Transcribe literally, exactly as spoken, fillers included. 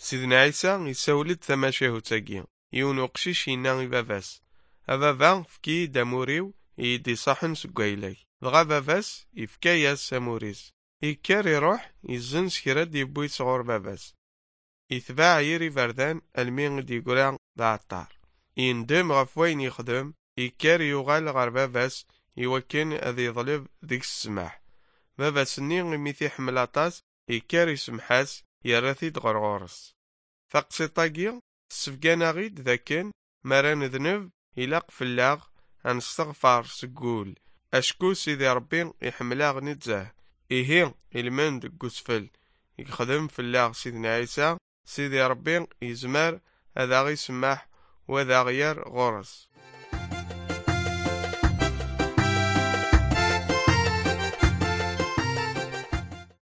سيدنا عيسى يسولد تماشيه تاقي يون وقشيش ينا باباس أبابا فكي داموريو يدي صحن سقايلي دغا باباس يفكايا ساموريس يكار يروح يزن سكراد يبوي صغور باباس يتباع يري فردان المين دي قران دعطار يندم غف وين يخدم يكار يغال غار باباس يوكن أذي ظلب ديك السماح باباس ني ميثي حملاطاس يكار يسمحاس يراثيد غرغورس فقسيطاقي سفقانا غيد ذاكن مران ذنب إلاق فلاغ أنستغفر سقول أشكو سيدي ربي يحملاغ نتزاه إيهي المند قسفل يخدم فلاغ سيدنا عيسى سيدي ربي يزمر هذا غي سماح وذا غير غرس